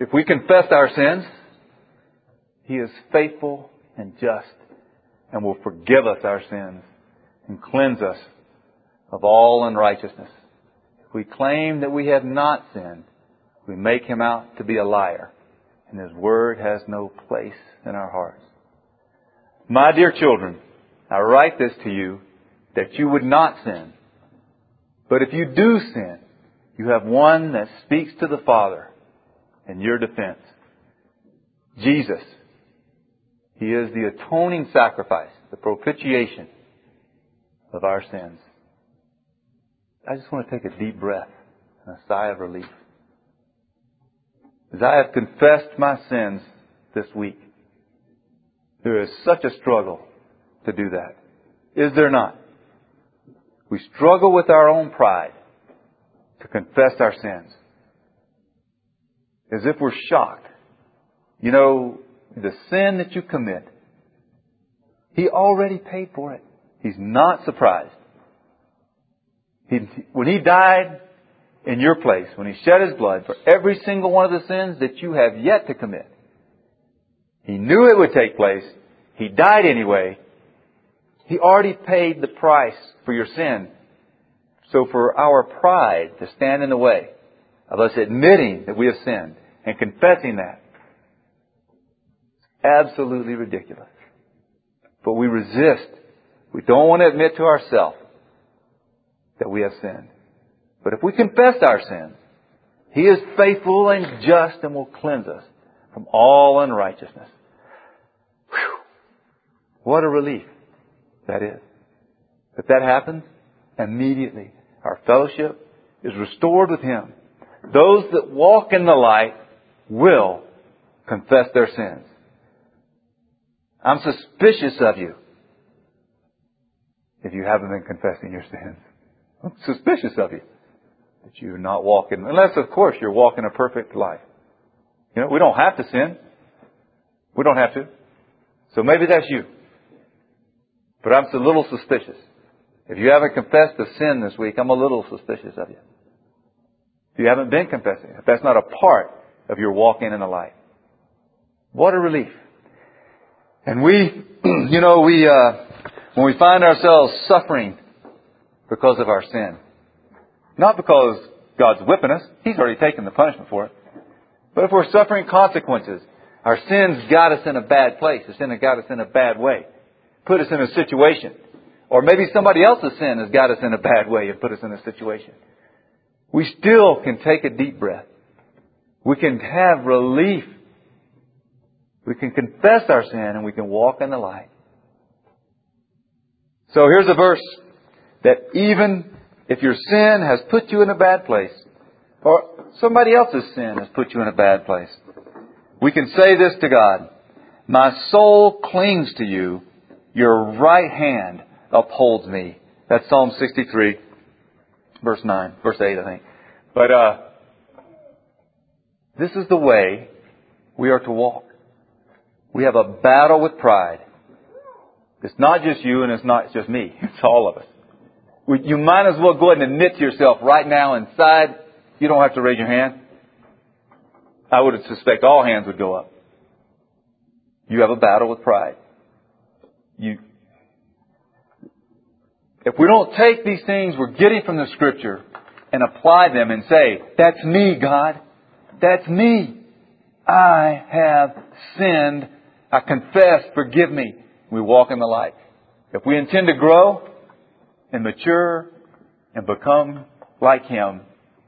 If we confess our sins, He is faithful and just and will forgive us our sins and cleanse us of all unrighteousness. If we claim that we have not sinned, we make Him out to be a liar, and His Word has no place in our hearts. My dear children, I write this to you that you would not sin. But if you do sin, you have one that speaks to the Father in your defense. Jesus. He is the atoning sacrifice, the propitiation of our sins. I just want to take a deep breath and a sigh of relief. As I have confessed my sins this week, there is such a struggle to do that. Is there not? We struggle with our own pride to confess our sins. As if we're shocked. You know, the sin that you commit, He already paid for it. He's not surprised. When He died in your place, when He shed His blood for every single one of the sins that you have yet to commit, He knew it would take place. He died anyway. He already paid the price for your sin. So for our pride to stand in the way of us admitting that we have sinned and confessing that, it's absolutely ridiculous. But we resist. We don't want to admit to ourselves that we have sinned. But if we confess our sins, He is faithful and just and will cleanse us from all unrighteousness. Whew. What a relief that is. If that happens, immediately our fellowship is restored with Him. Those that walk in the light will confess their sins. I'm suspicious of you if you haven't been confessing your sins. I'm suspicious of you that you're not walking, unless of course you're walking a perfect life. You know, we don't have to sin. We don't have to. So maybe that's you. But I'm a little suspicious. If you haven't confessed a sin this week, I'm a little suspicious of you. If you haven't been confessing, if that's not a part of your walking in the light. What a relief. And when we find ourselves suffering because of our sin, not because God's whipping us, He's already taken the punishment for it. But if we're suffering consequences, our sins got us in a bad place. The sin has got us in a bad way. Put us in a situation. Or maybe somebody else's sin has got us in a bad way and put us in a situation. We still can take a deep breath. We can have relief. We can confess our sin and we can walk in the light. So here's a verse that even if your sin has put you in a bad place, or somebody else's sin has put you in a bad place, we can say this to God: my soul clings to you, your right hand upholds me. That's Psalm 63, verse 8, I think. But this is the way we are to walk. We have a battle with pride. It's not just you and it's not just me. It's all of us. You might as well go ahead and admit to yourself right now inside. You don't have to raise your hand. I would suspect all hands would go up. You have a battle with pride. If we don't take these things we're getting from the Scripture and apply them and say, that's me, God. That's me. I have sinned. I confess. Forgive me. We walk in the light. If we intend to grow and mature and become like Him,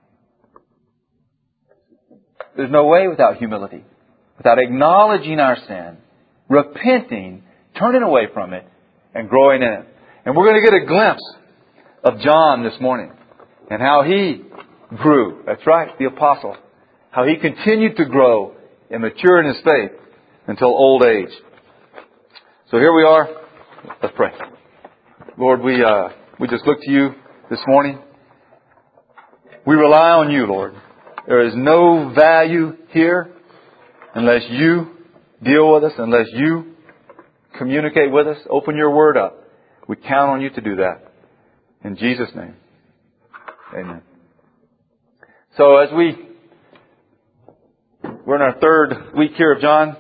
there's no way without humility, without acknowledging our sin, repenting, turning away from it, and growing in it. And we're going to get a glimpse of John this morning and how he grew. That's right, the apostle. How he continued to grow and mature in his faith until old age. So here we are. Let's pray. Lord, we just look to You this morning. We rely on You, Lord. There is no value here unless You deal with us, unless You communicate with us, open Your Word up. We count on You to do that. In Jesus' name. Amen. So as we We're in our third week here of John.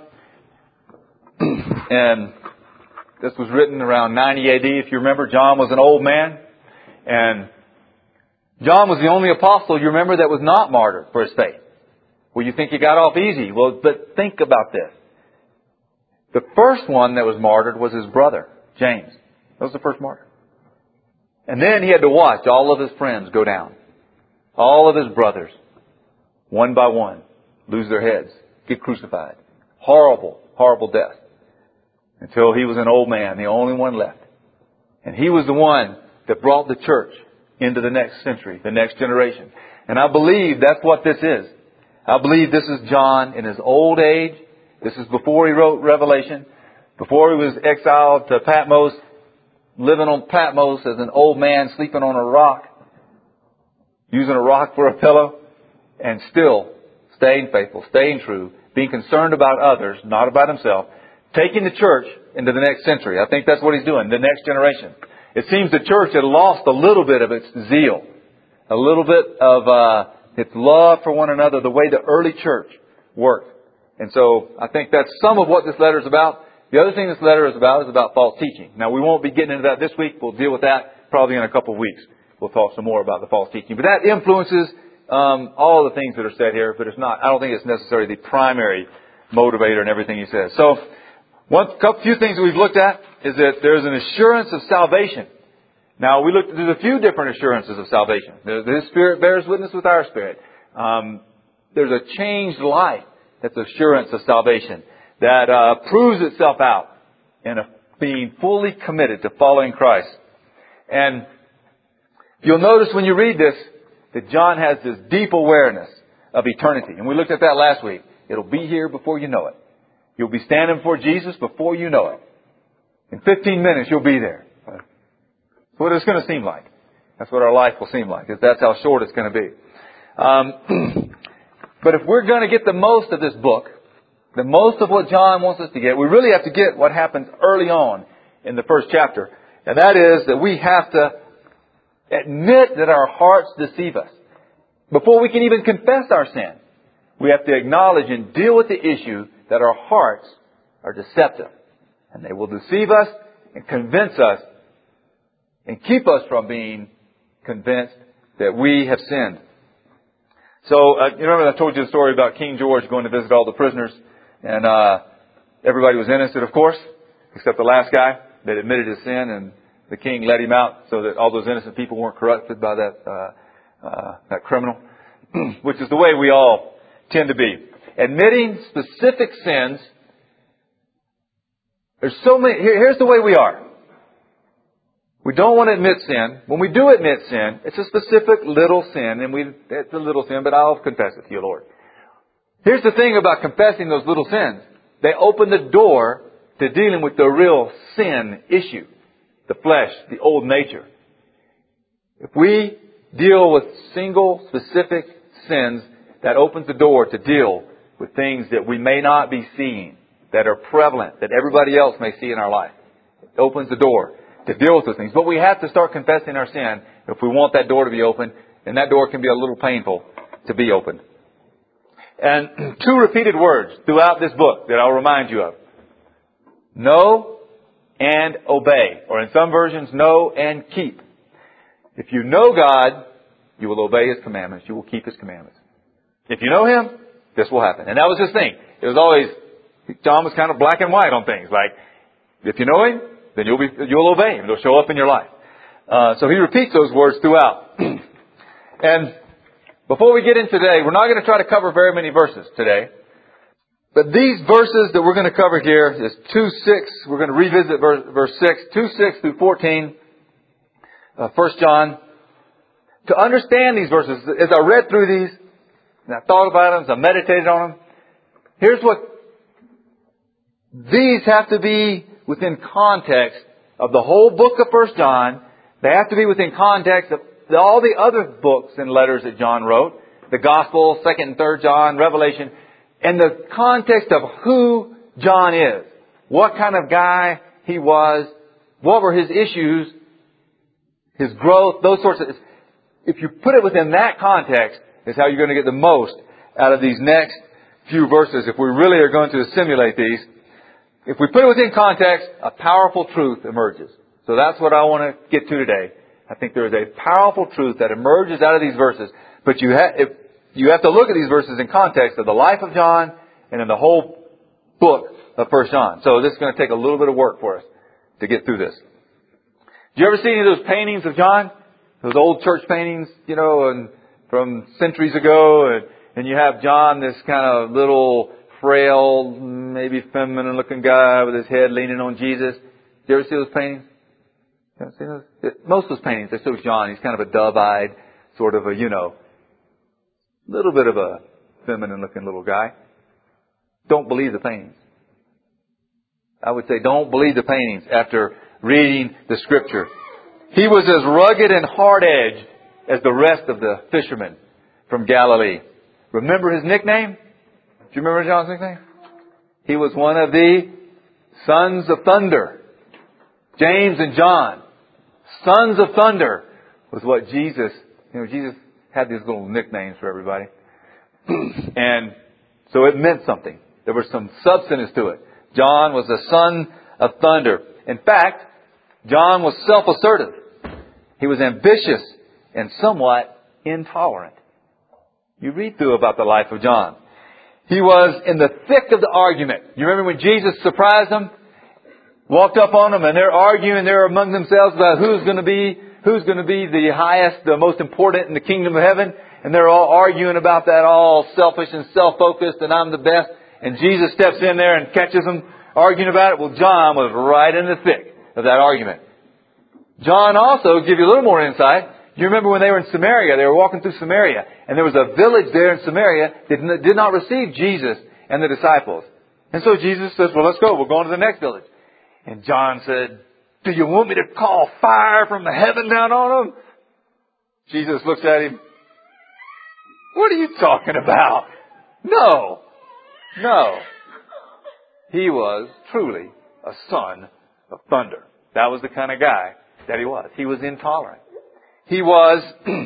And this was written around 90 AD. If you remember, John was an old man. And John was the only apostle, you remember, that was not martyred for his faith. Well, you think he got off easy. Well, but think about this. The first one that was martyred was his brother, James. That was the first martyr. And then he had to watch all of his friends go down. All of his brothers, one by one, lose their heads, get crucified. Horrible, horrible death. Until he was an old man, the only one left. And he was the one that brought the church into the next century, the next generation. And I believe that's what this is. I believe this is John in his old age. This is before he wrote Revelation, before he was exiled to Patmos, living on Patmos as an old man, sleeping on a rock, using a rock for a pillow, and still staying faithful, staying true, being concerned about others, not about himself, taking the church into the next century. I think that's what he's doing, the next generation. It seems the church had lost a little bit of its zeal, a little bit of its love for one another, the way the early church worked. And so I think that's some of what this letter is about. The other thing this letter is about false teaching. Now, we won't be getting into that this week. We'll deal with that probably in a couple of weeks. We'll talk some more about the false teaching. But that influences all the things that are said here, but it's not. I don't think it's necessarily the primary motivator in everything he says. So, few things that we've looked at is that there's an assurance of salvation. Now, there's a few different assurances of salvation. His Spirit bears witness with our spirit. There's a changed life that's assurance of salvation that proves itself out in being fully committed to following Christ. And you'll notice when you read this that John has this deep awareness of eternity. And we looked at that last week. It'll be here before you know it. You'll be standing before Jesus before you know it. In 15 minutes, you'll be there. That's what it's going to seem like. That's what our life will seem like. That's how short it's going to be. But if we're going to get the most of this book, the most of what John wants us to get, we really have to get what happens early on in the first chapter. And that is that we have to admit that our hearts deceive us. Before we can even confess our sin, we have to acknowledge and deal with the issue that our hearts are deceptive. And they will deceive us and convince us and keep us from being convinced that we have sinned. So, you remember I told you the story about King George going to visit all the prisoners, and everybody was innocent, of course, except the last guy that admitted his sin, and the king let him out so that all those innocent people weren't corrupted by that criminal, which is the way we all tend to be. Admitting specific sins. There's so many. Here's the way we are. We don't want to admit sin. When we do admit sin, it's a specific little sin, and it's a little sin, but I'll confess it to you, Lord. Here's the thing about confessing those little sins. They open the door to dealing with the real sin issue. The flesh, the old nature. If we deal with single, specific sins, that opens the door to deal with things that we may not be seeing, that are prevalent, that everybody else may see in our life. It opens the door to deal with those things. But we have to start confessing our sin if we want that door to be open. And that door can be a little painful to be opened. And two repeated words throughout this book that I'll remind you of. Know and obey. Or in some versions, know and keep. If you know God, you will obey His commandments. You will keep His commandments. If you know Him, this will happen. And that was his thing. It was always, John was kind of black and white on things. Like, if you know Him, then you'll obey Him. It'll show up in your life. So he repeats those words throughout. And before we get in today, we're not going to try to cover very many verses today. But these verses that we're going to cover here is 2:6. We're going to revisit verse 6, 2:6 through 14, 1 John. To understand these verses, as I read through these, and I thought about them, as I meditated on them, here's what these have to be within context of the whole book of 1 John. They have to be within context of all the other books and letters that John wrote. The Gospel, 2nd and 3rd John, Revelation. And the context of who John is. What kind of guy he was. What were his issues. His growth. Those sorts of... If you put it within that context, is how you're going to get the most out of these next few verses, if we really are going to simulate these, if we put it within context, a powerful truth emerges. So that's what I want to get to today. I think there is a powerful truth that emerges out of these verses. But you have to look at these verses in context of the life of John and in the whole book of 1 John. So this is going to take a little bit of work for us to get through this. Did you ever see any of those paintings of John? Those old church paintings, and from centuries ago, and you have John, this kind of little, frail, maybe feminine looking guy with his head leaning on Jesus. Did you ever see those paintings? You ever see those? Most of those paintings, they show John. He's kind of a dove-eyed, sort of a, little bit of a feminine looking little guy. Don't believe the paintings. I would say don't believe the paintings after reading the Scripture. He was as rugged and hard-edged as the rest of the fishermen from Galilee. Remember his nickname? Do you remember John's nickname? He was one of the sons of thunder. James and John. Sons of thunder was what Jesus, Jesus had these little nicknames for everybody. And so it meant something. There was some substance to it. John was the son of thunder. In fact, John was self-assertive. He was ambitious and somewhat intolerant. You read through about the life of John. He was in the thick of the argument. You remember when Jesus surprised them? Walked up on them and they're arguing. They're among themselves about who's going to be the highest, the most important in the kingdom of heaven. And they're all arguing about that, all selfish and self-focused, and I'm the best. And Jesus steps in there and catches them arguing about it. Well, John was right in the thick of that argument. John also, give you a little more insight. You remember when they were in Samaria, they were walking through Samaria, and there was a village there in Samaria that did not receive Jesus and the disciples. And so Jesus says, well, let's go. We're going to the next village. And John said, do you want me to call fire from heaven down on them? Jesus looks at him. What are you talking about? No. He was truly a son of thunder. That was the kind of guy that he was. He was intolerant. He was,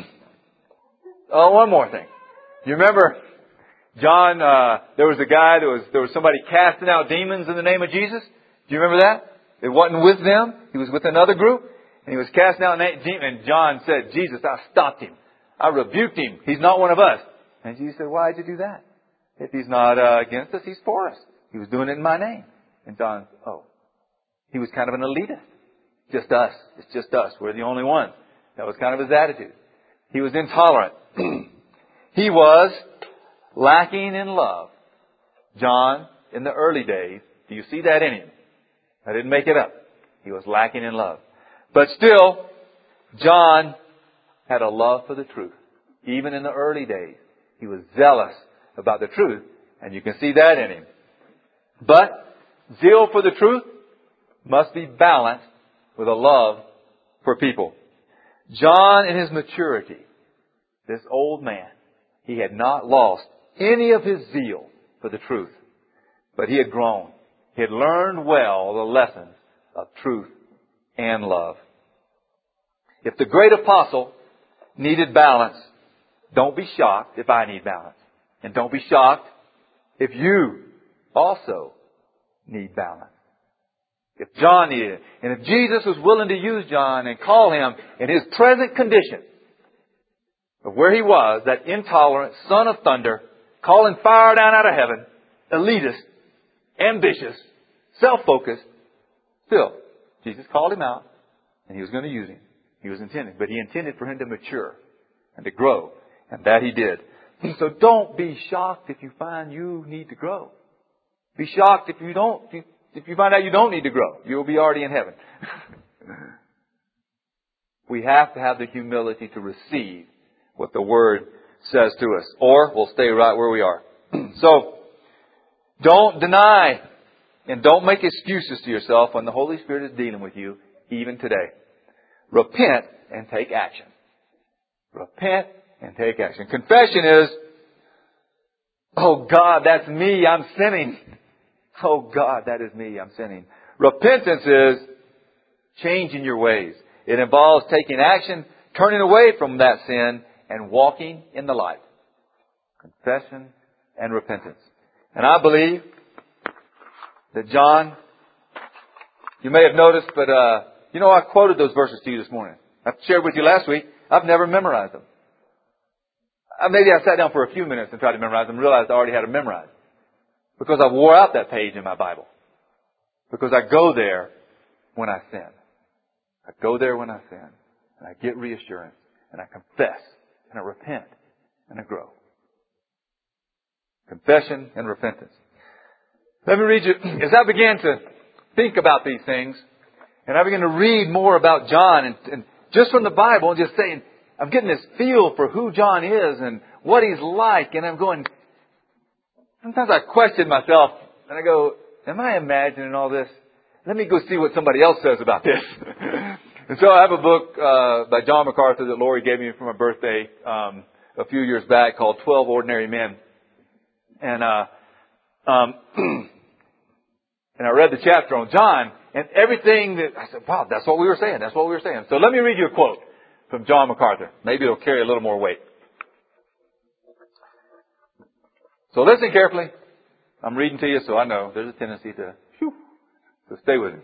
one more thing. You remember, John, there was a guy, there was somebody casting out demons in the name of Jesus. Do you remember that? It wasn't with them. He was with another group. And he was casting out demons. And John said, Jesus, I stopped him. I rebuked him. He's not one of us. And Jesus said, why did you do that? If he's not against us, he's for us. He was doing it in my name. And John, he was kind of an elitist. Just us. It's just us. We're the only ones. That was kind of his attitude. He was intolerant. He was lacking in love. John, in the early days, do you see that in him? I didn't make it up. He was lacking in love. But still, John had a love for the truth. Even in the early days, he was zealous about the truth, and you can see that in him. But zeal for the truth must be balanced with a love for people. John, in his maturity, this old man, he had not lost any of his zeal for the truth, but he had grown. He had learned well the lessons of truth and love. If the great apostle needed balance, don't be shocked if I need balance. And don't be shocked if you also need balance. If John needed it. And if Jesus was willing to use John and call him in his present condition of where he was, that intolerant son of thunder, calling fire down out of heaven, elitist, ambitious, self-focused, still, Jesus called him out and he was going to use him. He was intending. But he intended for him to mature and to grow. And that he did. So don't be shocked if you find you need to grow. Be shocked if you don't. If you find out you don't need to grow, you'll be already in heaven. We have to have the humility to receive what the Word says to us, or we'll stay right where we are. So, don't deny and don't make excuses to yourself when the Holy Spirit is dealing with you, even today. Repent and take action. Repent and take action. Confession is, oh God, that's me, I'm sinning. Oh God, that is me, I'm sinning. Repentance is changing your ways. It involves taking action, turning away from that sin, and walking in the light. Confession and repentance. And I believe that John, you may have noticed, but I quoted those verses to you this morning. I shared with you last week. I've never memorized them. Maybe I sat down for a few minutes and tried to memorize them and realized I already had them memorized. Because I wore out that page in my Bible. Because I go there when I sin. I go there when I sin. And I get reassurance. And I confess. And I repent. And I grow. Confession and repentance. Let me read you. As I began to think about these things, and I began to read more about John, and just from the Bible, and just saying, I'm getting this feel for who John is and what he's like, and I'm going, sometimes I question myself, and I go, am I imagining all this? Let me go see what somebody else says about this. And so I have a book by John MacArthur that Lori gave me for my birthday a few years back called 12 Ordinary Men. And and I read the chapter on John, and everything that I said, wow, that's what we were saying. That's what we were saying. So let me read you a quote from John MacArthur. Maybe it'll carry a little more weight. So listen carefully. I'm reading to you, so I know there's a tendency to stay with me.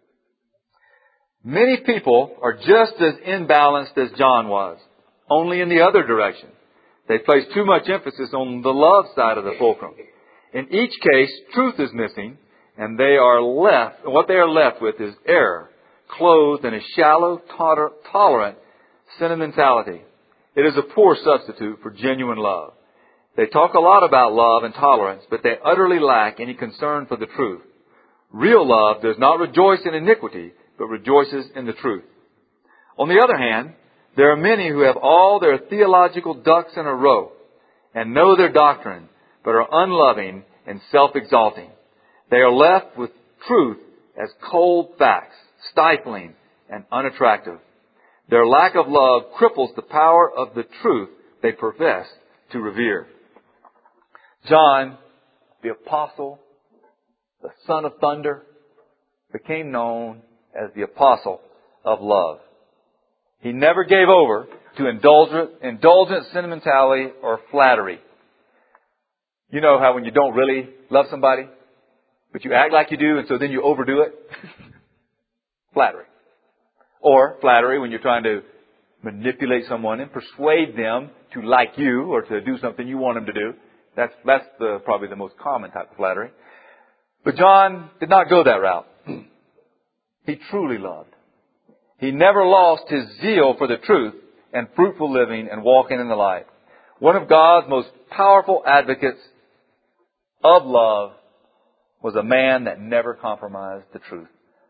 Many people are just as imbalanced as John was, only in the other direction. They place too much emphasis on the love side of the fulcrum. In each case, truth is missing, and what they are left with is error, clothed in a shallow, tolerant sentimentality. It is a poor substitute for genuine love. They talk a lot about love and tolerance, but they utterly lack any concern for the truth. Real love does not rejoice in iniquity, but rejoices in the truth. On the other hand, there are many who have all their theological ducks in a row and know their doctrine, but are unloving and self-exalting. They are left with truth as cold facts, stifling and unattractive. Their lack of love cripples the power of the truth they profess to revere. John, the apostle, the son of thunder, became known as the apostle of love. He never gave over to indulgent sentimentality or flattery. You know how when you don't really love somebody, but you act like you do, and so then you overdo it? Flattery. Or flattery when you're trying to manipulate someone and persuade them to like you or to do something you want them to do. That's probably the most common type of flattery. But John did not go that route. He truly loved. He never lost his zeal for the truth and fruitful living and walking in the light. One of God's most powerful advocates of love was a man that never compromised the truth.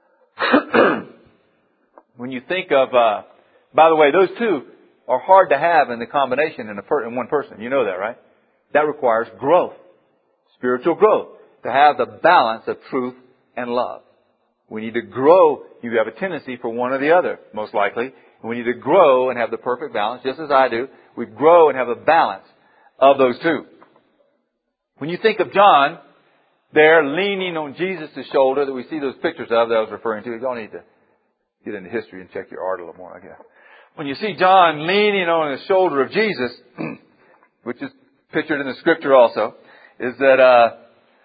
When you think of, by the way, those two are hard to have in the combination in one person. You know that, right? That requires growth, spiritual growth, to have the balance of truth and love. We need to grow. You have a tendency for one or the other, most likely. And we need to grow and have the perfect balance, just as I do. We grow and have a balance of those two. When you think of John, there leaning on Jesus' shoulder that we see those pictures of that I was referring to. Y'all need to get into history and check your art a little more, I guess. When you see John leaning on the shoulder of Jesus, which is pictured in the scripture also, is that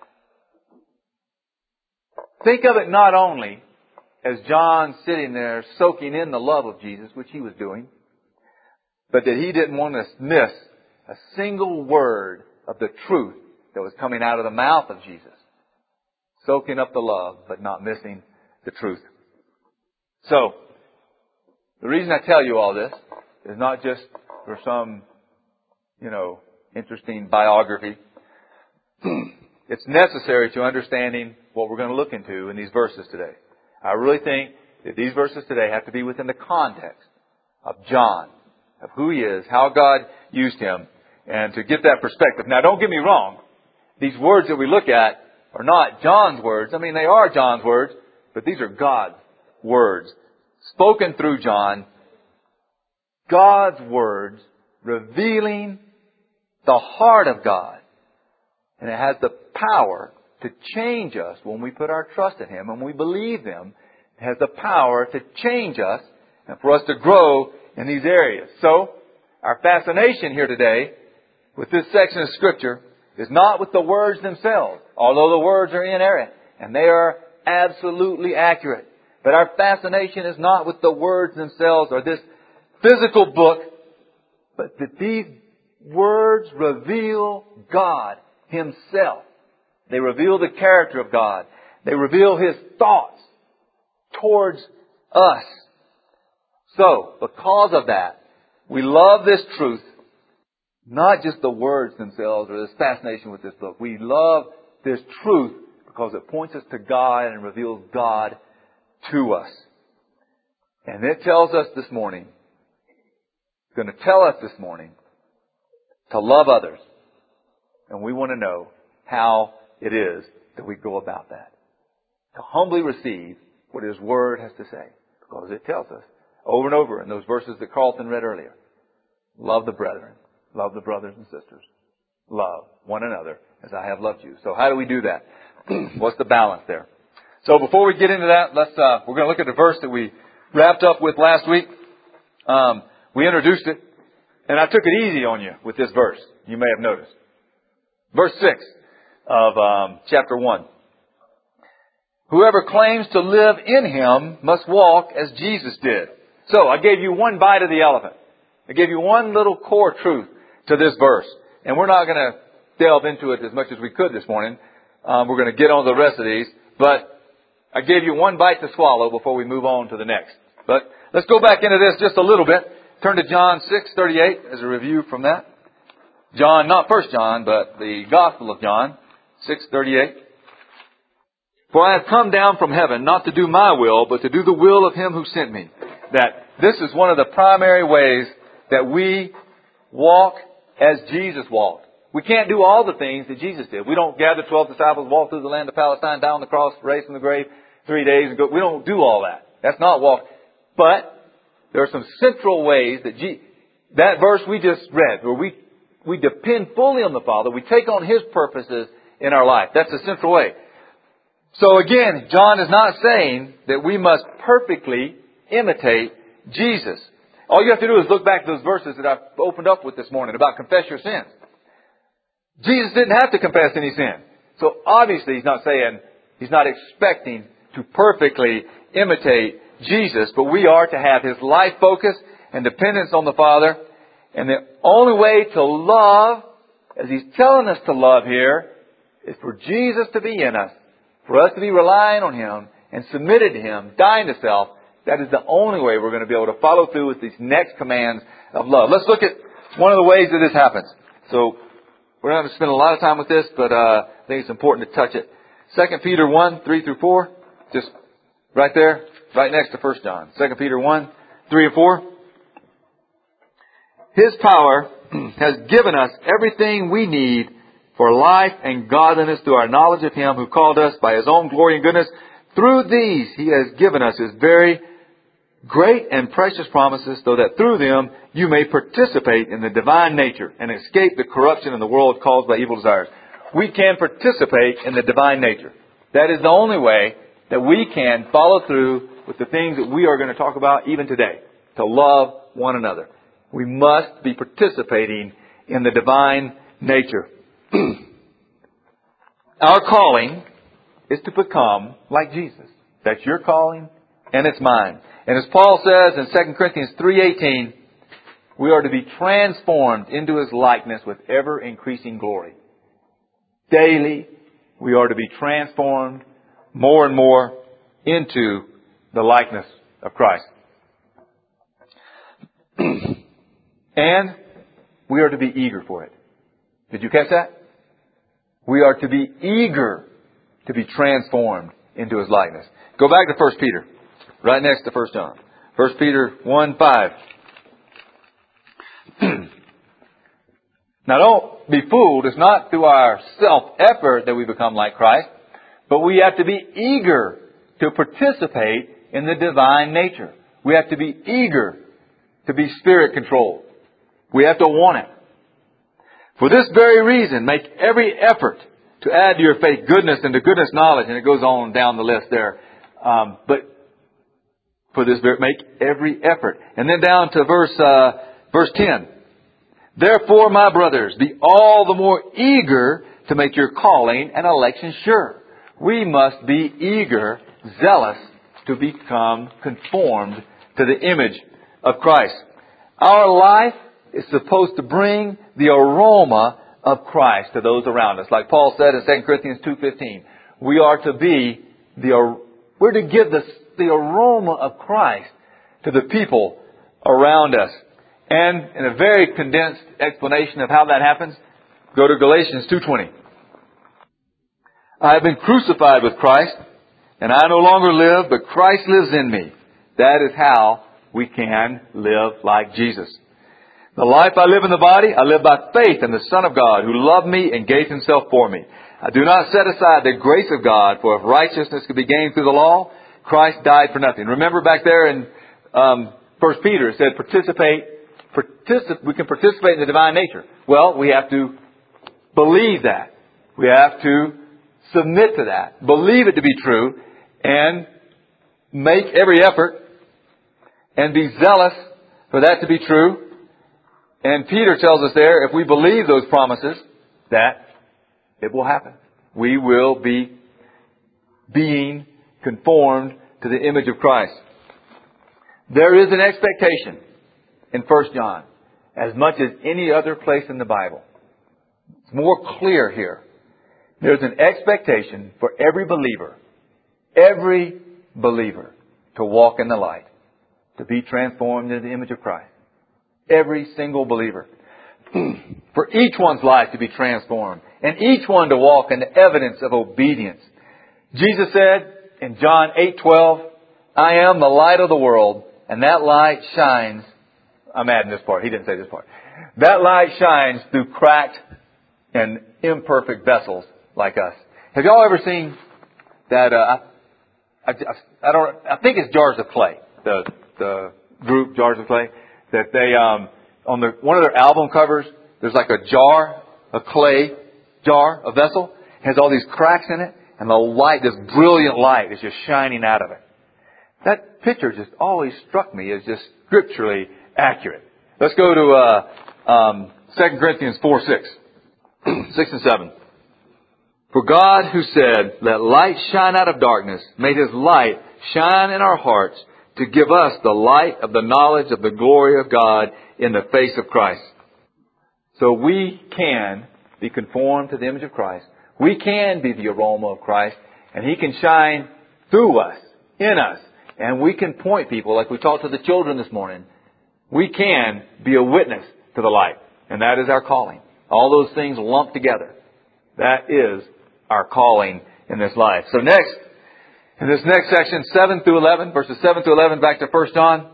think of it not only as John sitting there soaking in the love of Jesus, which he was doing, but that he didn't want to miss a single word of the truth that was coming out of the mouth of Jesus. Soaking up the love, but not missing the truth. So, the reason I tell you all this is not just for some, interesting biography. It's necessary to understanding what we're going to look into in these verses today. I really think that these verses today have to be within the context of John, of who he is, how God used him, and to get that perspective. Now, don't get me wrong. These words that we look at are not John's words. I mean, they are John's words, but these are God's words. Spoken through John. God's words revealing the heart of God. And it has the power to change us when we put our trust in Him and we believe Him. It has the power to change us and for us to grow in these areas. So, our fascination here today with this section of Scripture is not with the words themselves, although the words are inerrant, and they are absolutely accurate. But our fascination is not with the words themselves or this physical book, but that these words reveal God Himself. They reveal the character of God. They reveal His thoughts towards us. So, because of that, we love this truth, not just the words themselves or this fascination with this book. We love this truth because it points us to God and reveals God to us. And it tells us this morning, it's going to tell us this morning to love others. And we want to know how it is that we go about that. To humbly receive what His Word has to say. Because it tells us over and over in those verses that Carlton read earlier. Love the brethren. Love the brothers and sisters. Love one another as I have loved you. So how do we do that? What's the balance there? So before we get into that, we're going to look at the verse that we wrapped up with last week. We introduced it, and I took it easy on you with this verse. You may have noticed. Verse 6 of chapter 1. Whoever claims to live in Him must walk as Jesus did. So I gave you one bite of the elephant. I gave you one little core truth to this verse. And we're not going to delve into it as much as we could this morning. We're going to get on to the rest of these. But I gave you one bite to swallow before we move on to the next. But let's go back into this just a little bit. Turn to John 6:38 as a review from that. John, not 1 John, but the Gospel of John 6:38. For I have come down from heaven not to do my will, but to do the will of Him who sent me. That this is one of the primary ways that we walk as Jesus walked. We can't do all the things that Jesus did. We don't gather 12 disciples, walk through the land of Palestine, down the cross, raise from the grave, 3 days, and go. We don't do all that. That's not walk. But there are some central ways that verse we just read, where we depend fully on the Father. We take on His purposes in our life. That's a central way. So again, John is not saying that we must perfectly imitate Jesus. All you have to do is look back to those verses that I've opened up with this morning about confess your sins. Jesus didn't have to confess any sin. So obviously He's not expecting to perfectly imitate Jesus, but we are to have His life focus and dependence on the Father. And the only way to love, as He's telling us to love here, is for Jesus to be in us, for us to be relying on Him and submitted to Him, dying to self. That is the only way we're going to be able to follow through with these next commands of love. Let's look at one of the ways that this happens. So we're not going to spend a lot of time with this, but I think it's important to touch it. 2 Peter 1, 3 through 4, just right there, right next to 1 John. 2 Peter 1, 3 and 4. His power has given us everything we need for life and godliness through our knowledge of Him who called us by His own glory and goodness. Through these He has given us His very great and precious promises, so that through them you may participate in the divine nature and escape the corruption in the world caused by evil desires. We can participate in the divine nature. That is the only way that we can follow through with the things that we are going to talk about even today. To love one another. We must be participating in the divine nature. Our calling is to become like Jesus. That's your calling and it's mine. And as Paul says in 2 Corinthians 3:18, we are to be transformed into His likeness with ever increasing glory. Daily, we are to be transformed more and more into the likeness of Christ. And we are to be eager for it. Did you catch that? We are to be eager to be transformed into His likeness. Go back to 1 Peter, right next to 1 John. 1 Peter 1:5. Now don't be fooled. It's not through our self-effort that we become like Christ, but we have to be eager to participate in the divine nature. We have to be eager to be Spirit-controlled. We have to want it. For this very reason, make every effort to add to your faith goodness, and to goodness knowledge, and it goes on down the list there. But for this, make every effort. And then down to verse 10. Therefore, my brothers, be all the more eager to make your calling and election sure. We must be eager, zealous to become conformed to the image of Christ. Our life is supposed to bring the aroma of Christ to those around us. Like Paul said in 2 Corinthians 2:15, we're to give the aroma of Christ to the people around us. And in a very condensed explanation of how that happens, go to Galatians 2:20. I have been crucified with Christ, and I no longer live, but Christ lives in me. That is how we can live like Jesus. The life I live in the body, I live by faith in the Son of God, who loved me and gave Himself for me. I do not set aside the grace of God, for if righteousness could be gained through the law, Christ died for nothing. Remember back there in 1 Peter, it said we can participate in the divine nature. Well, we have to believe that. We have to submit to that. Believe it to be true and make every effort and be zealous for that to be true. And Peter tells us there, if we believe those promises, that it will happen. We will be being conformed to the image of Christ. There is an expectation in 1 John, as much as any other place in the Bible. It's more clear here. There's an expectation for every believer to walk in the light, to be transformed into the image of Christ. Every single believer. For each one's life to be transformed, and each one to walk in the evidence of obedience. Jesus said in John 8:12, I am the light of the world, and that light shines. I'm adding this part. He didn't say this part. That light shines through cracked and imperfect vessels like us. Have y'all ever seen that? I think it's Jars of Clay. The group Jars of Clay, that they on one of their album covers, there's like a jar, a clay jar, a vessel, has all these cracks in it, and the light, this brilliant light, is just shining out of it. That picture just always struck me as just scripturally accurate. Let's go to 2 Corinthians 4:6, 6 and 7. For God, who said, let light shine out of darkness, made His light shine in our hearts to give us the light of the knowledge of the glory of God in the face of Christ. So we can be conformed to the image of Christ. We can be the aroma of Christ, and He can shine through us, in us, and we can point people, like we talked to the children this morning. We can be a witness to the light, and that is our calling. All those things lumped together. That is our calling in this life. So next, in this next section, 7 through 11, verses 7 through 11, back to 1 John,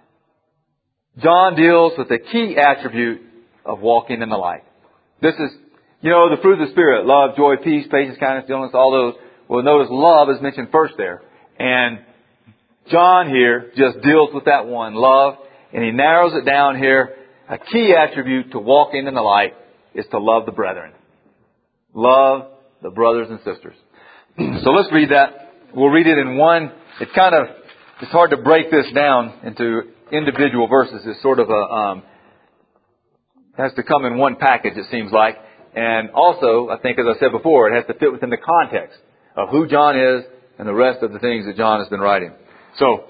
John deals with the key attribute of walking in the light. This is, the fruit of the Spirit, love, joy, peace, patience, kindness, gentleness, all those. Well, notice love is mentioned first there. And John here just deals with that one, love, and he narrows it down here. A key attribute to walking in the light is to love the brethren. Love the brothers and sisters. So let's read that. We'll read it in one. It's hard to break this down into individual verses. It's sort of has to come in one package, it seems like. And also, I think, as I said before, it has to fit within the context of who John is and the rest of the things that John has been writing. So,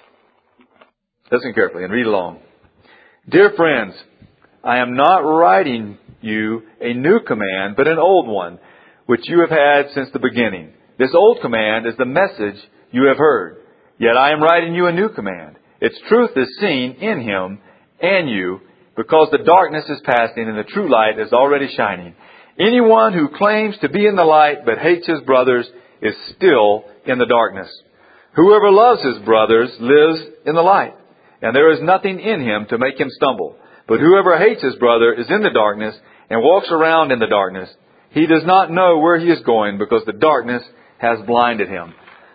listen carefully and read along. Dear friends, I am not writing you a new command, but an old one, which you have had since the beginning. This old command is the message you have heard. Yet I am writing you a new command. Its truth is seen in Him and you, because the darkness is passing and the true light is already shining. Anyone who claims to be in the light but hates his brothers is still in the darkness. Whoever loves his brothers lives in the light, and there is nothing in him to make him stumble. But whoever hates his brother is in the darkness and walks around in the darkness. He does not know where he is going because the darkness has blinded him.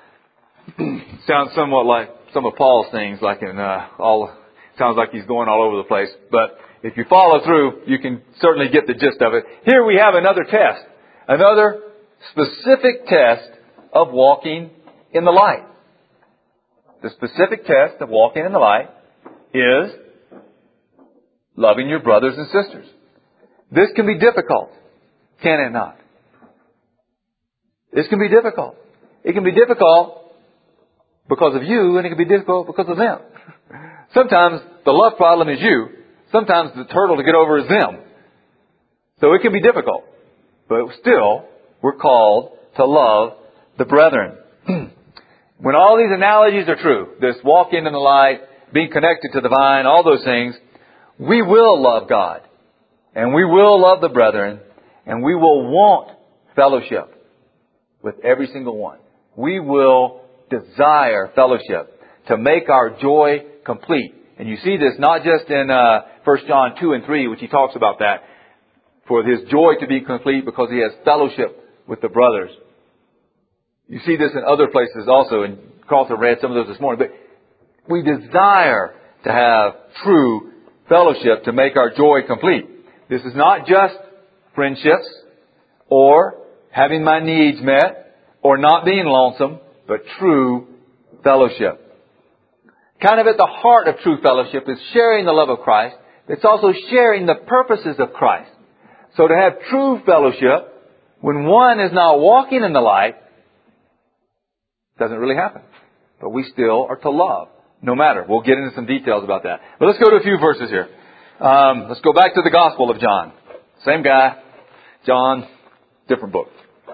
Sounds somewhat like some of Paul's things, like sounds like he's going all over the place. But if you follow through, you can certainly get the gist of it. Here we have another test, another specific test of walking in the light. The specific test of walking in the light is loving your brothers and sisters. This can be difficult, can it not? This can be difficult. It can be difficult because of you, and it can be difficult because of them. Sometimes the love problem is you. Sometimes the hurdle to get over is them. So it can be difficult. But still, we're called to love the brethren. When all these analogies are true, this walking in the light, being connected to the vine, all those things, we will love God. And we will love the brethren. And we will want fellowship with every single one. We will desire fellowship to make our joy complete. And you see this not just in 1 John 2 and 3, which he talks about that, for his joy to be complete because he has fellowship with the brothers. You see this in other places also, and Carlton read some of those this morning. But we desire to have true fellowship to make our joy complete. This is not just friendships or having my needs met or not being lonesome, but true fellowship. Kind of at the heart of true fellowship is sharing the love of Christ. It's also sharing the purposes of Christ. So to have true fellowship, when one is not walking in the light, doesn't really happen. But we still are to love, no matter. We'll get into some details about that. But let's go to a few verses here. Let's go back to the Gospel of John. Same guy, John, different book.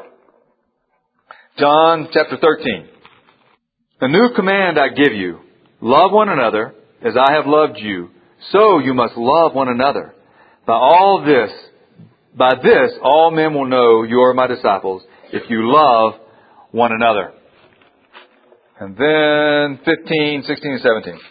John chapter 13. A new command I give you, love one another as I have loved you, so you must love one another. By this all men will know you are my disciples, if you love one another. And then 15, 16, and 17.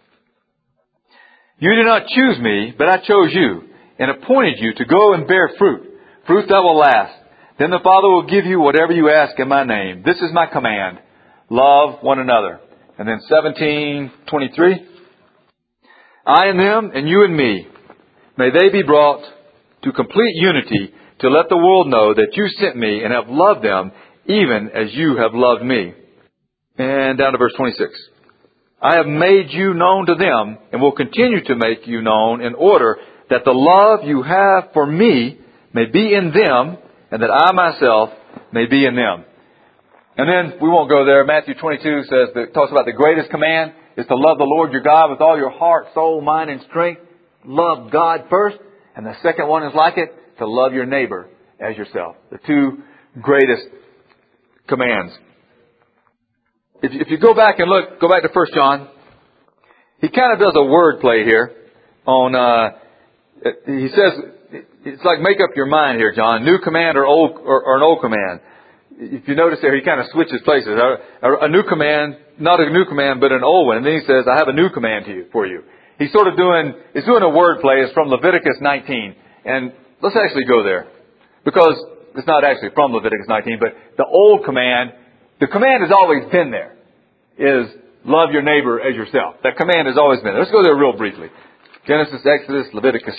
You did not choose me, but I chose you and appointed you to go and bear fruit, fruit that will last. Then the Father will give you whatever you ask in my name. This is my command. Love one another. And then 17:23. I and them and you and me, may they be brought to complete unity to let the world know that you sent me and have loved them even as you have loved me. And down to verse 26. I have made you known to them and will continue to make you known in order that the love you have for me may be in them and that I myself may be in them. And then we won't go there. Matthew 22 talks about the greatest command is to love the Lord your God with all your heart, soul, mind, and strength. Love God first. And the second one is like it, to love your neighbor as yourself. The two greatest commands. If you go back and go back to 1 John, he kind of does a word play here on, he says, it's like make up your mind here, John. New command or an old command. If you notice there, he kind of switches places. A new command, not a new command, but an old one. And then he says, I have a new command for you. He's sort of doing a word play. It's from Leviticus 19. And let's actually go there. Because it's not actually from Leviticus 19, but the old command, the command has always been there, is love your neighbor as yourself. That command has always been there. Let's go there real briefly. Genesis, Exodus, Leviticus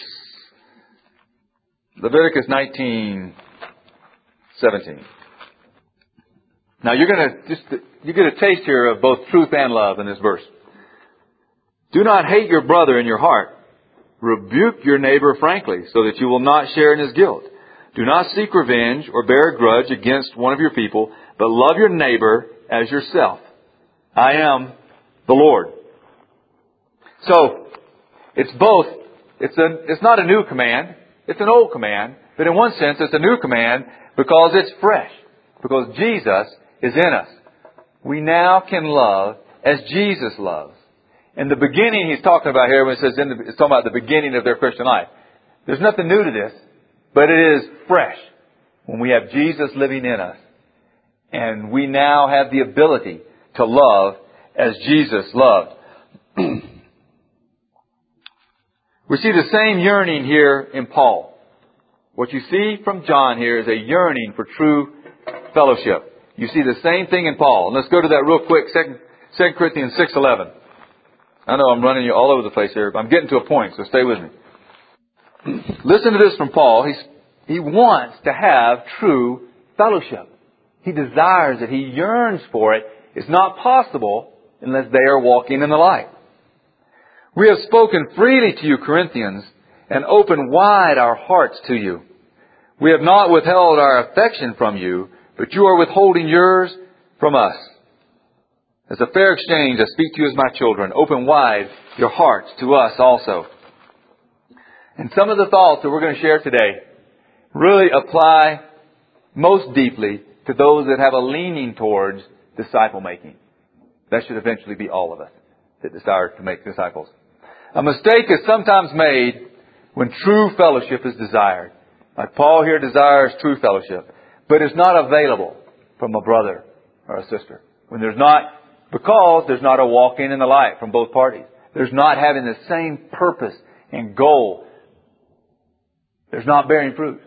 19, 17. Now you get a taste here of both truth and love in this verse. Do not hate your brother in your heart. Rebuke your neighbor frankly, so that you will not share in his guilt. Do not seek revenge or bear a grudge against one of your people, but love your neighbor as yourself. I am the Lord. So, it's both. It's not a new command. It's an old command. But in one sense, it's a new command because it's fresh. Because Jesus is in us. We now can love as Jesus loves. In the beginning, he's talking about here when it says it's talking about the beginning of their Christian life. There's nothing new to this, but it is fresh when we have Jesus living in us. And we now have the ability to love as Jesus loved. We see the same yearning here in Paul. What you see from John here is a yearning for true fellowship. You see the same thing in Paul. And let's go to that real quick, 2 Corinthians 6:11. I know I'm running you all over the place here, but I'm getting to a point, so stay with me. Listen to this from Paul. He wants to have true fellowship. He desires it. He yearns for it. It's not possible unless they are walking in the light. We have spoken freely to you, Corinthians, and opened wide our hearts to you. We have not withheld our affection from you, but you are withholding yours from us. As a fair exchange, I speak to you as my children. Open wide your hearts to us also. And some of the thoughts that we're going to share today really apply most deeply to those that have a leaning towards disciple making. That should eventually be all of us that desire to make disciples. A mistake is sometimes made when true fellowship is desired. Like Paul here desires true fellowship, but it's not available from a brother or a sister. Because there's not a walking in the light from both parties. There's not having the same purpose and goal. There's not bearing fruit.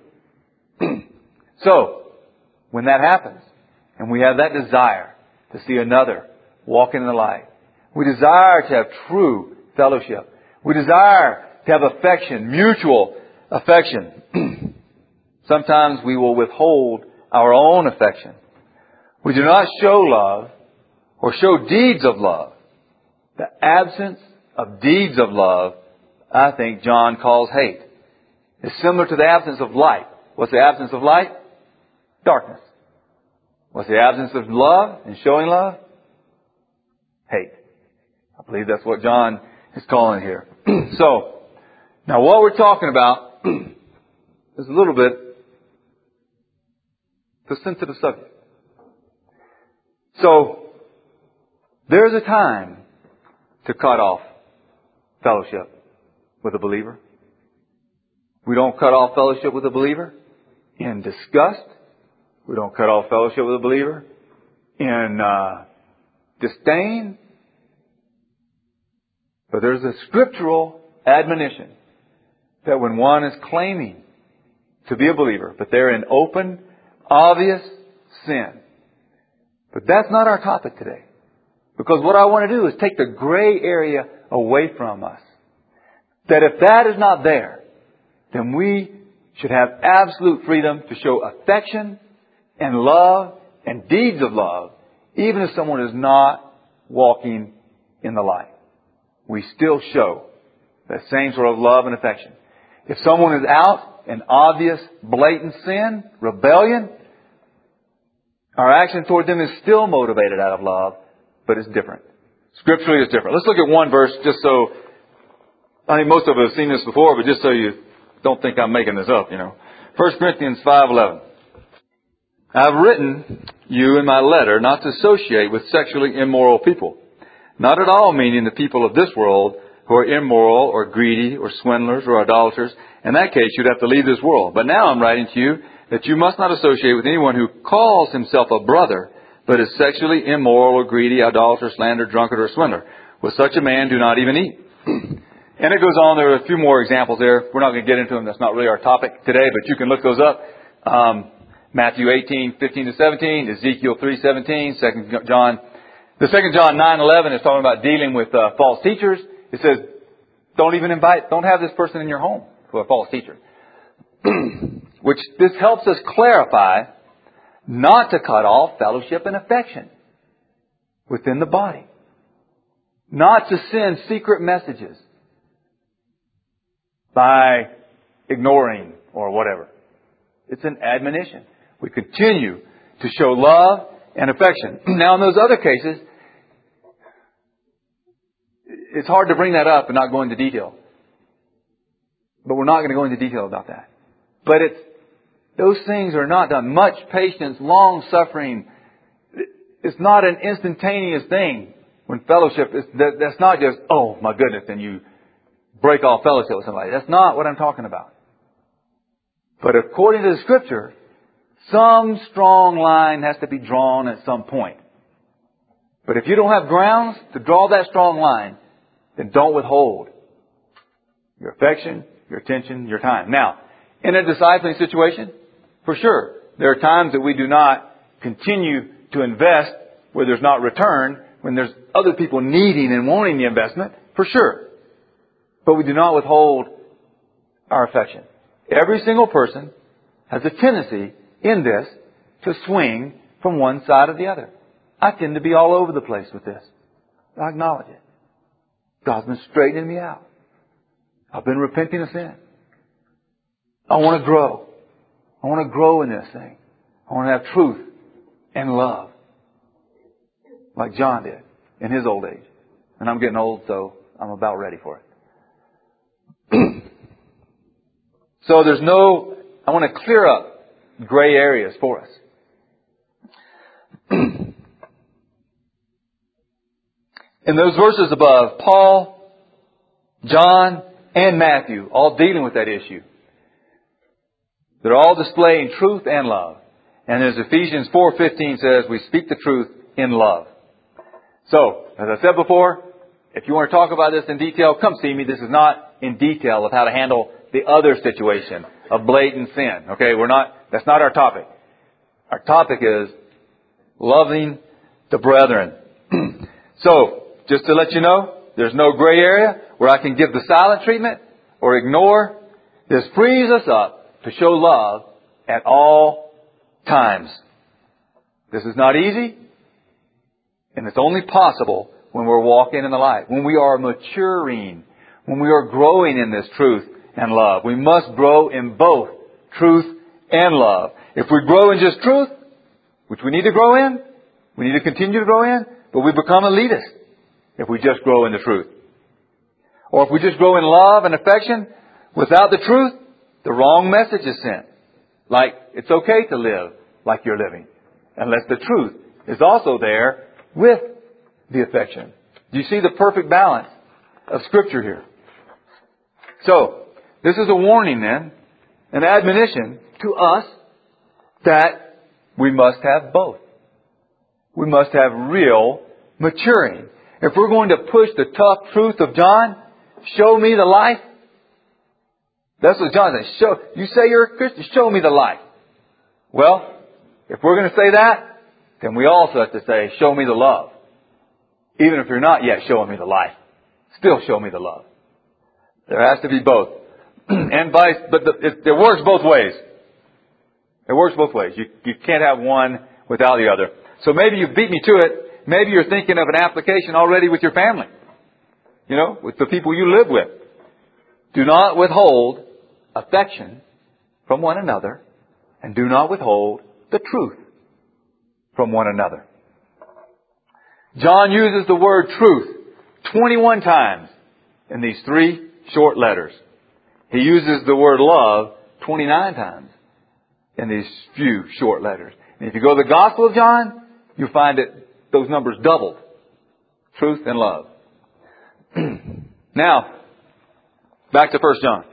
So, when that happens, and we have that desire to see another walking in the light, we desire to have true fellowship. We desire to have affection, mutual affection. Sometimes we will withhold our own affection. We do not show love or show deeds of love. The absence of deeds of love, I think John calls hate. It's similar to the absence of light. What's the absence of light? Darkness. What's the absence of love and showing love? Hate. I believe that's what John is calling here. So, now what we're talking about is a little bit the sensitive subject. So, there's a time to cut off fellowship with a believer. We don't cut off fellowship with a believer in disgust. We don't cut off fellowship with a believer in disdain. But there's a scriptural admonition that when one is claiming to be a believer, but they're in open, obvious sin. But that's not our topic today. Because what I want to do is take the gray area away from us. That if that is not there, then we should have absolute freedom to show affection and love and deeds of love, even if someone is not walking in the light. We still show that same sort of love and affection. If someone is out in obvious, blatant sin, rebellion, our action toward them is still motivated out of love, but it's different. Scripturally, it's different. Let's look at one verse just so, I think most of us have seen this before, but just so you don't think I'm making this up, 1 Corinthians 5:11. I've written you in my letter not to associate with sexually immoral people. Not at all meaning the people of this world who are immoral or greedy or swindlers or idolaters. In that case, you'd have to leave this world. But now I'm writing to you that you must not associate with anyone who calls himself a brother, but is sexually immoral or greedy, idolater, slanderer, drunkard, or swindler. With such a man, do not even eat. And it goes on. There are a few more examples there. We're not going to get into them. That's not really our topic today, but you can look those up. Matthew 18:15-17, Ezekiel 3:17, 2 John 9:11 is talking about dealing with false teachers. It says, don't have this person in your home for a false teacher. Which this helps us clarify not to cut off fellowship and affection within the body. Not to send secret messages by ignoring or whatever. It's an admonition. We continue to show love and affection. Now in those other cases, it's hard to bring that up and not go into detail. But we're not going to go into detail about that. But those things are not done. Much patience, long suffering. It's not an instantaneous thing when fellowship that's not just, oh my goodness, and you break off fellowship with somebody. That's not what I'm talking about. But according to the Scripture, some strong line has to be drawn at some point. But if you don't have grounds to draw that strong line, then don't withhold your affection, your attention, your time. Now, in a discipling situation, for sure, there are times that we do not continue to invest where there's not return, when there's other people needing and wanting the investment, for sure. But we do not withhold our affection. Every single person has a tendency in this to swing from one side or the other. I tend to be all over the place with this. I acknowledge it. God's been straightening me out. I've been repenting of sin. I want to grow. I want to grow in this thing. I want to have truth and love. Like John did in his old age. And I'm getting old, so I'm about ready for it. So I want to clear up gray areas for us. In those verses above, Paul, John, and Matthew all dealing with that issue. They're all displaying truth and love. And as Ephesians 4:15 says, we speak the truth in love. So, as I said before, if you want to talk about this in detail, come see me. This is not in detail of how to handle the other situation of blatant sin. Okay, that's not our topic. Our topic is loving the brethren. So, just to let you know, there's no gray area where I can give the silent treatment or ignore. This frees us up to show love at all times. This is not easy, and it's only possible when we're walking in the light, when we are maturing, when we are growing in this truth and love. We must grow in both truth and love. If we grow in just truth, which we need to grow in, we need to continue to grow in, but we become elitist if we just grow in the truth. Or if we just grow in love and affection without the truth, the wrong message is sent. Like, it's okay to live like you're living, unless the truth is also there with the affection. Do you see the perfect balance of Scripture here? So, this is a warning then, an admonition to us that we must have both. We must have real maturing. If we're going to push the tough truth of John, show me the life. That's what John says. You say you're a Christian, show me the life. Well, if we're going to say that, then we also have to say, show me the love. Even if you're not yet showing me the life, still show me the love. There has to be both. But it works both ways. It works both ways. You can't have one without the other. So maybe you beat me to it. Maybe you're thinking of an application already with your family. You know, with the people you live with. Do not withhold affection from one another, and do not withhold the truth from one another. John uses the word truth 21 times in these 3 short letters. He uses the word love 29 times in these few short letters. And if you go to the Gospel of John, you'll find that those numbers doubled. Truth and love. Now, back to 1 John.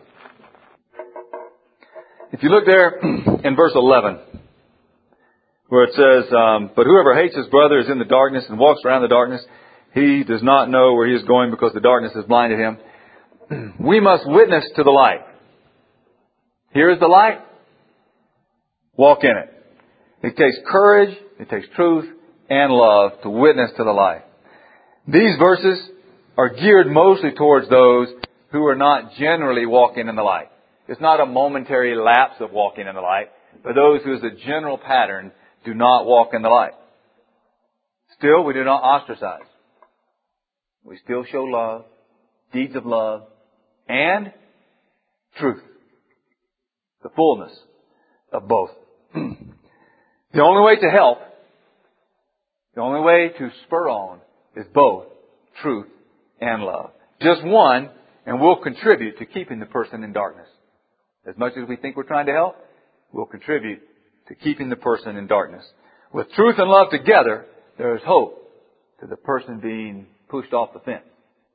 If you look there in verse 11, where it says, but whoever hates his brother is in the darkness and walks around the darkness. He does not know where he is going because the darkness has blinded him. We must witness to the light. Here is the light. Walk in it. It takes courage, it takes truth and love to witness to the light. These verses are geared mostly towards those who are not generally walking in the light. It's not a momentary lapse of walking in the light, but those who, as a general pattern, do not walk in the light. Still, we do not ostracize. We still show love, deeds of love, and truth. The fullness of both. The only way to help, the only way to spur on is both truth and love. Just one, and we'll contribute to keeping the person in darkness. As much as we think we're trying to help, we'll contribute to keeping the person in darkness. With truth and love together, there is hope to the person being pushed off the fence.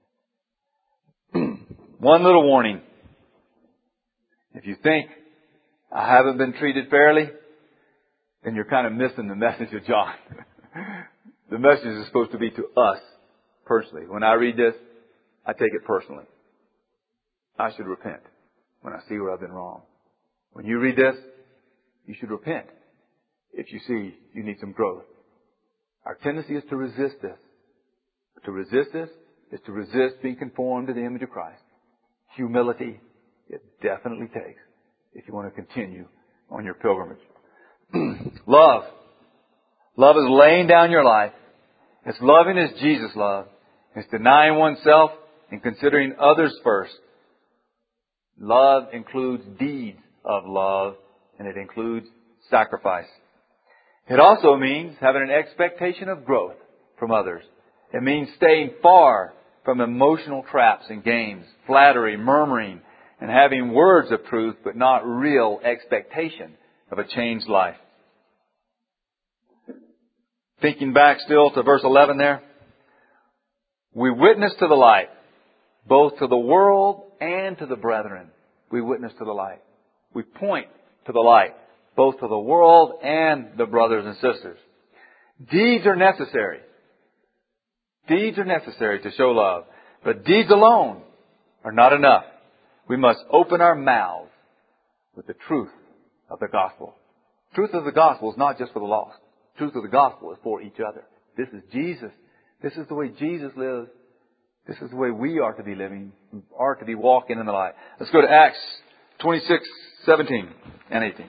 One little warning. If you think I haven't been treated fairly, then you're kind of missing the message of John. The message is supposed to be to us personally. When I read this, I take it personally. I should repent when I see where I've been wrong. When you read this, you should repent if you see you need some growth. Our tendency is to resist this. To resist this is to resist being conformed to the image of Christ. Humility, it definitely takes if you want to continue on your pilgrimage. Love. Love is laying down your life. It's loving as Jesus loved. It's denying oneself and considering others first. Love includes deeds of love, and it includes sacrifice. It also means having an expectation of growth from others. It means staying far from emotional traps and games, flattery, murmuring, and having words of truth but not real expectation of a changed life. Thinking back still to verse 11 there. We witness to the light, both to the world and to the brethren. We witness to the light. We point to the light, both to the world and the brothers and sisters. Deeds are necessary. Deeds are necessary to show love. But deeds alone are not enough. We must open our mouths with the truth of the gospel. Truth of the gospel is not just for the lost. Truth of the gospel is for each other. This is Jesus. This is the way Jesus lives. This is the way we are to be living. We are to be walking in the light. Let's go to Acts 26:17 and 18.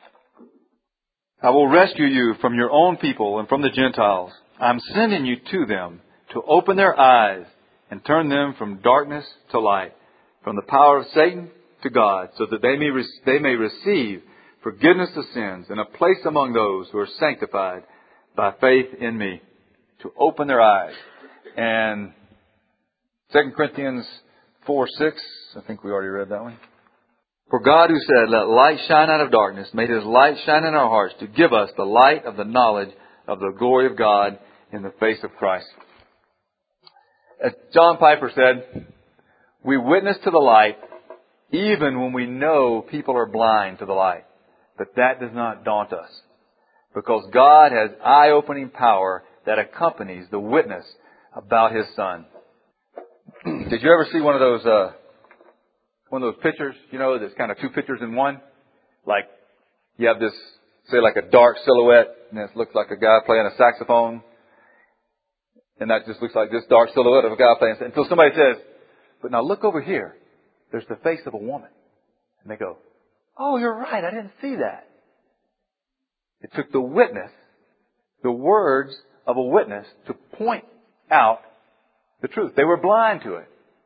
I will rescue you from your own people and from the Gentiles. I'm sending you to them to open their eyes and turn them from darkness to light, from the power of Satan to God, so that they may receive forgiveness of sins and a place among those who are sanctified by faith in me. To open their eyes. And 2 Corinthians 4:6, I think we already read that one. For God who said, let light shine out of darkness, made His light shine in our hearts to give us the light of the knowledge of the glory of God in the face of Christ. As John Piper said, we witness to the light even when we know people are blind to the light. But that does not daunt us, because God has eye-opening power that accompanies the witness about His Son. Did you ever see one of those pictures, that's kind of two pictures in one? Like, you have this, say like a dark silhouette, and it looks like a guy playing a saxophone. And that just looks like this dark silhouette of a guy playing, until somebody says, but now look over here. There's the face of a woman. And they go, oh, you're right. I didn't see that. It took the witness, the words of a witness, to point out the truth. They were blind to it.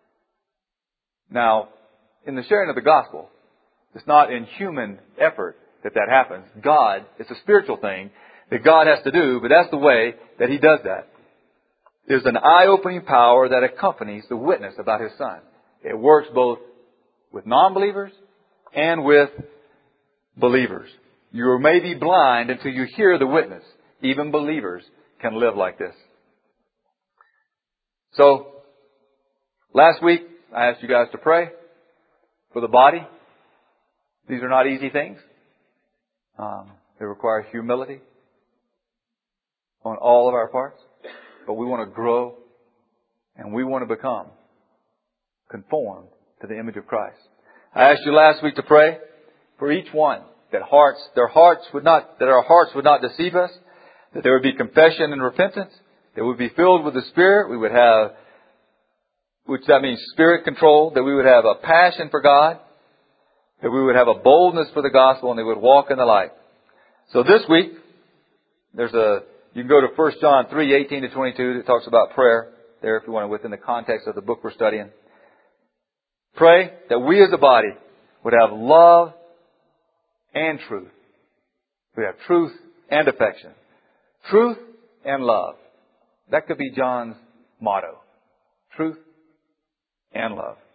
Now, in the sharing of the gospel, it's not in human effort that happens. God, it's a spiritual thing that God has to do, but that's the way that He does that. There's an eye-opening power that accompanies the witness about His Son. It works both with non-believers and with believers. You may be blind until you hear the witness. Even believers can live like this. So, last week I asked you guys to pray for the body. These are not easy things. They require humility on all of our parts. But we want to grow and we want to become conformed to the image of Christ. I asked you last week to pray for each one that our hearts would not deceive us, that there would be confession and repentance, that we would be filled with the Spirit, we would have, which that means spirit control, that we would have a passion for God, that we would have a boldness for the gospel, and they would walk in the light. So this week, you can go to 1 John 3:18-22 that talks about prayer there if you want to, within the context of the book we're studying. Pray that we as a body would have love and truth. We have truth and affection. Truth and love. That could be John's motto. Truth and love.